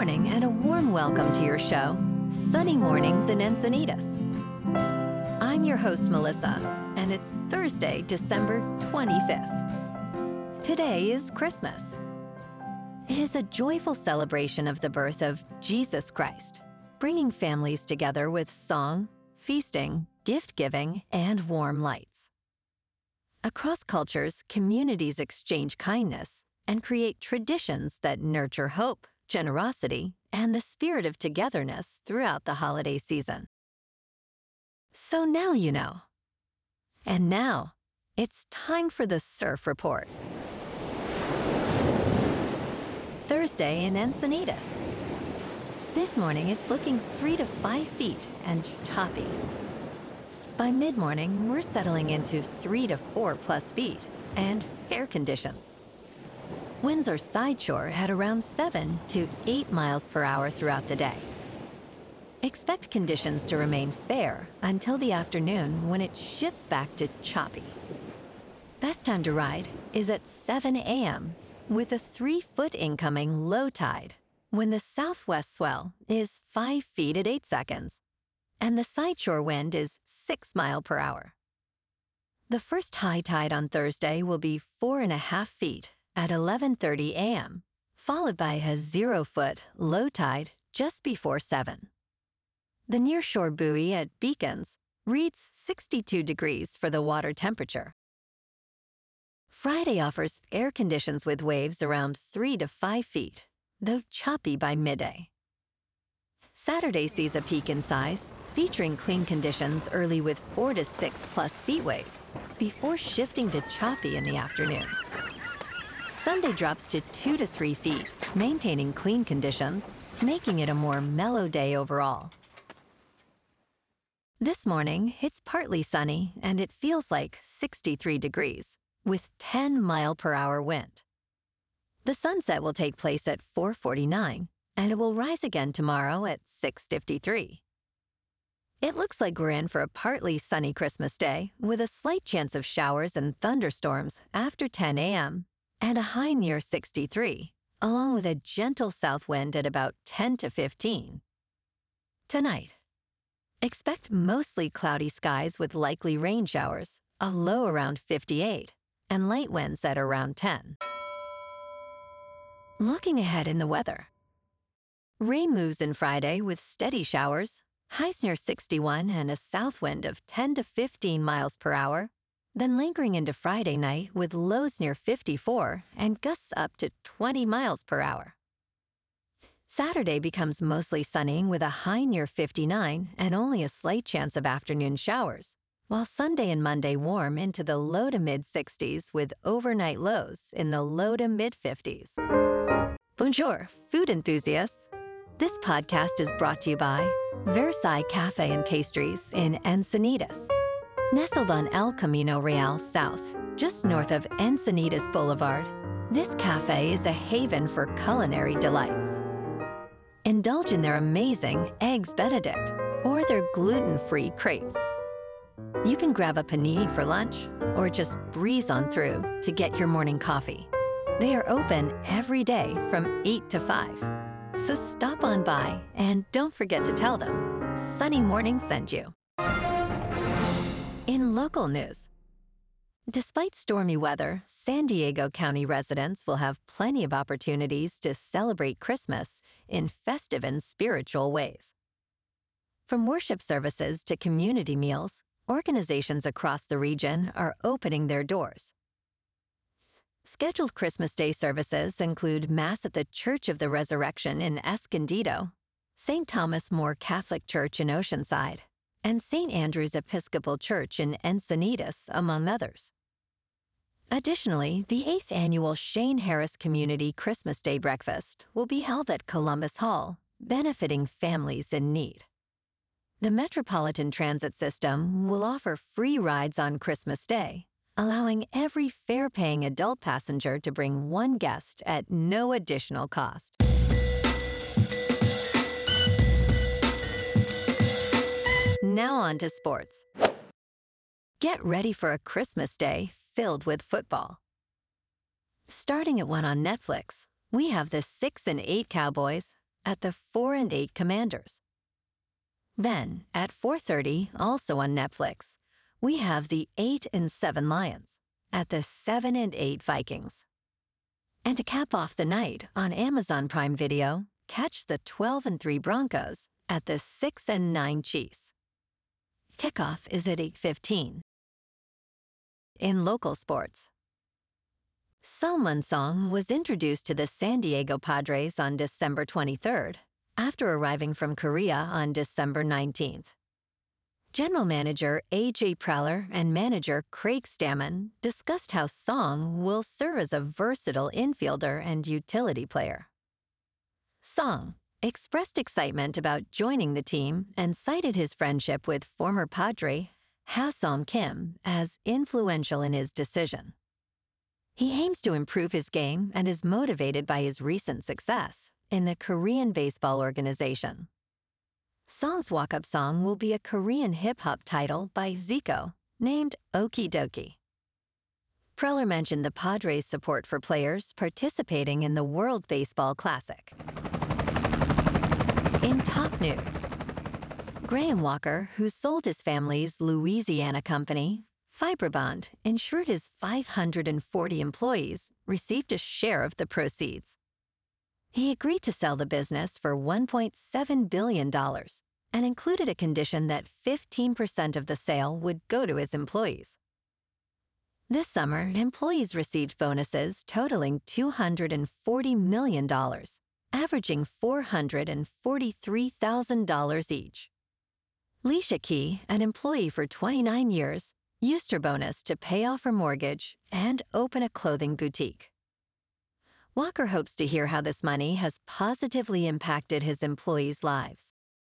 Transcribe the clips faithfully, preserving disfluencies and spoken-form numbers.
morning and a warm welcome to your show, Sunny Mornings in Encinitas. I'm your host, Melissa, and it's Thursday, December twenty-fifth. Today is Christmas. It is a joyful celebration of the birth of Jesus Christ, bringing families together with song, feasting, gift-giving, and warm lights. Across cultures, communities exchange kindness and create traditions that nurture hope, generosity, and the spirit of togetherness throughout the holiday season. So now you know. And now, it's time for the Surf Report. Thursday in Encinitas. This morning, it's looking three to five feet and choppy. By mid-morning, we're settling into three to four plus feet and fair conditions. Winds are sideshore at around seven to eight miles per hour throughout the day. Expect conditions to remain fair until the afternoon when it shifts back to choppy. Best time to ride is at seven a.m. with a three-foot incoming low tide when the southwest swell is five feet at eight seconds and the sideshore wind is six mile per hour. The first high tide on Thursday will be four and a half feet at eleven thirty a.m., followed by a zero-foot low tide just before seven. The nearshore buoy at Beacons reads sixty-two degrees for the water temperature. Friday offers air conditions with waves around three to five feet, though choppy by midday. Saturday sees a peak in size, featuring clean conditions early with four to six plus feet waves, before shifting to choppy in the afternoon. Sunday drops to two to three feet, maintaining clean conditions, making it a more mellow day overall. This morning, it's partly sunny and it feels like sixty-three degrees, with ten mile per hour wind. The sunset will take place at four forty-nine, and it will rise again tomorrow at six fifty-three. It looks like we're in for a partly sunny Christmas day, with a slight chance of showers and thunderstorms after ten a.m., and a high near sixty-three, along with a gentle south wind at about ten to fifteen. Tonight, expect mostly cloudy skies with likely rain showers, a low around fifty-eight, and light winds at around ten. Looking ahead in the weather. Rain moves in Friday with steady showers, highs near sixty-one and a south wind of ten to fifteen miles per hour, then lingering into Friday night with lows near fifty-four and gusts up to twenty miles per hour. Saturday becomes mostly sunny with a high near fifty-nine and only a slight chance of afternoon showers, while Sunday and Monday warm into the low to mid-sixties with overnight lows in the low to mid-fifties. Bonjour, food enthusiasts. This podcast is brought to you by Versailles Cafe and Pastries in Encinitas. Nestled on El Camino Real South, just north of Encinitas Boulevard, this cafe is a haven for culinary delights. Indulge in their amazing Eggs Benedict or their gluten-free crepes. You can grab a panini for lunch or just breeze on through to get your morning coffee. They are open every day from eight to five. So stop on by and don't forget to tell them Sunny Morning sent you. In local news, despite stormy weather, San Diego County residents will have plenty of opportunities to celebrate Christmas in festive and spiritual ways. From worship services to community meals, organizations across the region are opening their doors. Scheduled Christmas Day services include Mass at the Church of the Resurrection in Escondido, Saint Thomas More Catholic Church in Oceanside, and Saint Andrew's Episcopal Church in Encinitas, among others. Additionally, the eighth annual Shane Harris Community Christmas Day Breakfast will be held at Columbus Hall, benefiting families in need. The Metropolitan Transit System will offer free rides on Christmas Day, allowing every fare-paying adult passenger to bring one guest at no additional cost. Now on to sports. Get ready for a Christmas Day filled with football. Starting at one on Netflix, we have the six and eight Cowboys, at the four and eight Commanders. Then, at four thirty, also on Netflix, we have the eight and seven Lions at the seven and eight Vikings. And to cap off the night, on Amazon Prime Video, catch the twelve and three Broncos at the six and nine Chiefs. Kickoff is at eight fifteen. In local sports, Salmon Song was introduced to the San Diego Padres on December twenty-third, after arriving from Korea on December nineteenth. General Manager A J Preller and manager Craig Stammen discussed how Song will serve as a versatile infielder and utility player. Song expressed excitement about joining the team and cited his friendship with former Padre Ha-Seong Kim as influential in his decision. He aims to improve his game and is motivated by his recent success in the Korean baseball organization. Song's walk-up song will be a Korean hip-hop title by Zico named Okie Dokie. Preller mentioned the Padres' support for players participating in the World Baseball Classic. In top news, Graham Walker, who sold his family's Louisiana company, Fiberbond, ensured his five hundred forty employees received a share of the proceeds. He agreed to sell the business for one point seven billion dollars and included a condition that fifteen percent of the sale would go to his employees. This summer, employees received bonuses totaling two hundred forty million dollars, averaging four hundred forty-three thousand dollars each. Leisha Key, an employee for twenty-nine years, used her bonus to pay off her mortgage and open a clothing boutique. Walker hopes to hear how this money has positively impacted his employees' lives.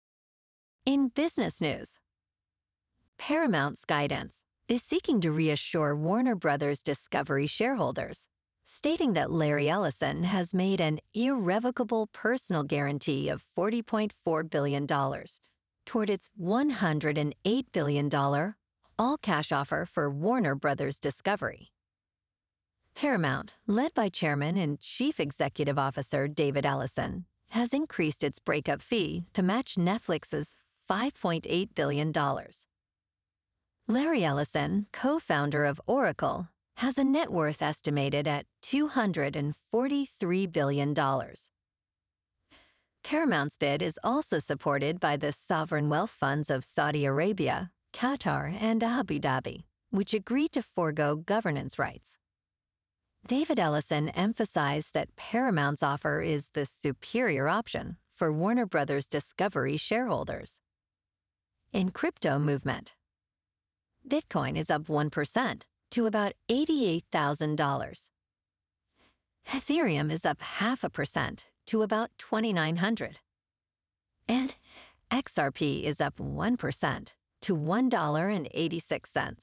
In business news, Paramount Skydance is seeking to reassure Warner Brothers Discovery shareholders, stating that Larry Ellison has made an irrevocable personal guarantee of forty point four billion dollars toward its one hundred eight billion dollars all-cash offer for Warner Brothers Discovery. Paramount, led by Chairman and Chief Executive Officer David Ellison, has increased its breakup fee to match Netflix's five point eight billion dollars. Larry Ellison, co-founder of Oracle, has a net worth estimated at two hundred forty-three billion dollars. Paramount's bid is also supported by the sovereign wealth funds of Saudi Arabia, Qatar, and Abu Dhabi, which agreed to forego governance rights. David Ellison emphasized that Paramount's offer is the superior option for Warner Brothers Discovery shareholders. In crypto movement, Bitcoin is up one percent to about eighty-eight thousand dollars. Ethereum is up half a percent to about twenty-nine hundred dollars. And X R P is up one percent to one dollar and eighty-six cents.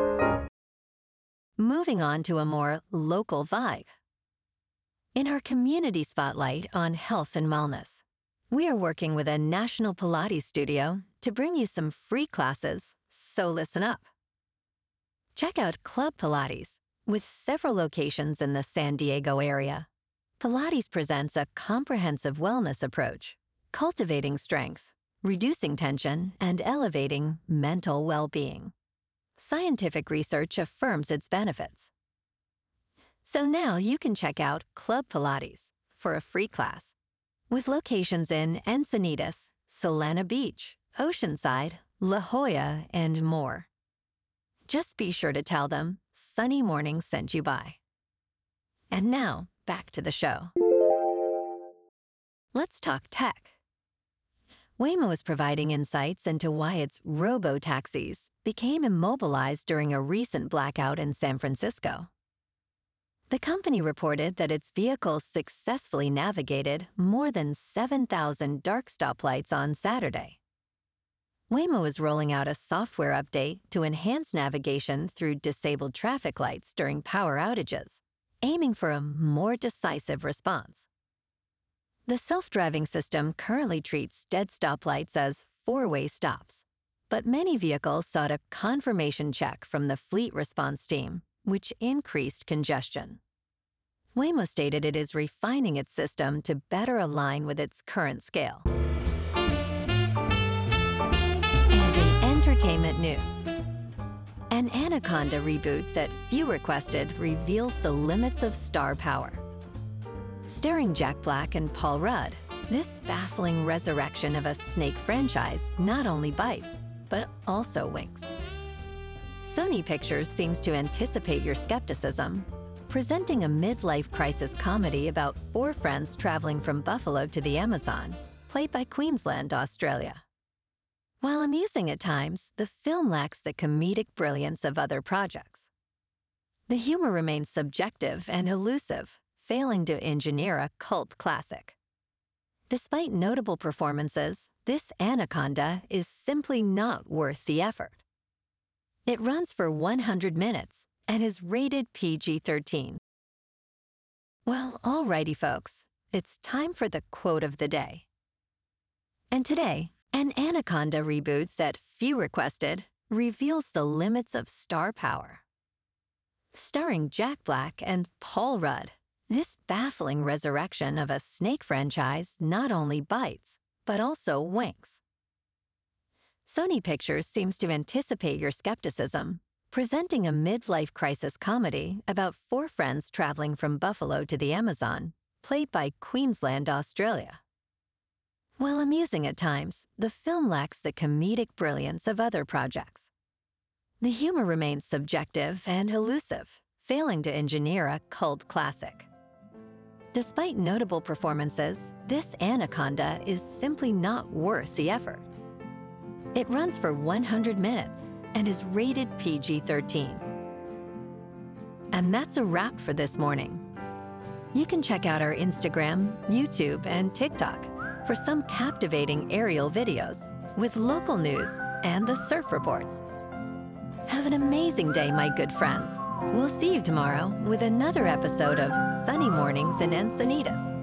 Moving on to a more local vibe. In our community spotlight on health and wellness, we are working with a national Pilates studio to bring you some free classes, so listen up. Check out Club Pilates, with several locations in the San Diego area. Pilates presents a comprehensive wellness approach, cultivating strength, reducing tension, and elevating mental well-being. Scientific research affirms its benefits. So now you can check out Club Pilates for a free class, with locations in Encinitas, Solana Beach, Oceanside, La Jolla, and more. Just be sure to tell them Sunny Morning sent you by. And now, back to the show. Let's talk tech. Waymo is providing insights into why its robo-taxis became immobilized during a recent blackout in San Francisco. The company reported that its vehicles successfully navigated more than seven thousand dark stoplights on Saturday. Waymo is rolling out a software update to enhance navigation through disabled traffic lights during power outages, aiming for a more decisive response. The self-driving system currently treats dead stoplights as four-way stops, but many vehicles sought a confirmation check from the fleet response team, which increased congestion. Waymo stated it is refining its system to better align with its current scale. And in entertainment news, an Anaconda reboot that few requested reveals the limits of star power. Starring Jack Black and Paul Rudd, this baffling resurrection of a snake franchise not only bites, but also winks. Sony Pictures seems to anticipate your skepticism, presenting a midlife crisis comedy about four friends traveling from Buffalo to the Amazon, played by Queensland, Australia. While amusing at times, the film lacks the comedic brilliance of other projects. The humor remains subjective and elusive, failing to engineer a cult classic. Despite notable performances, this Anaconda is simply not worth the effort. It runs for one hundred minutes and is rated P G thirteen. Well, alrighty folks, it's time for the quote of the day. And today, an Anaconda reboot that few requested reveals the limits of star power. Starring Jack Black and Paul Rudd, this baffling resurrection of a snake franchise not only bites, but also winks. Sony Pictures seems to anticipate your skepticism, presenting a midlife crisis comedy about four friends traveling from Buffalo to the Amazon, played by Queensland, Australia. While amusing at times, the film lacks the comedic brilliance of other projects. The humor remains subjective and elusive, failing to engineer a cult classic. Despite notable performances, this Anaconda is simply not worth the effort. It runs for one hundred minutes and is rated P G thirteen. And that's a wrap for this morning. You can check out our Instagram, YouTube, and TikTok for some captivating aerial videos with local news and the surf reports. Have an amazing day, my good friends. We'll see you tomorrow with another episode of Sunny Mornings in Encinitas.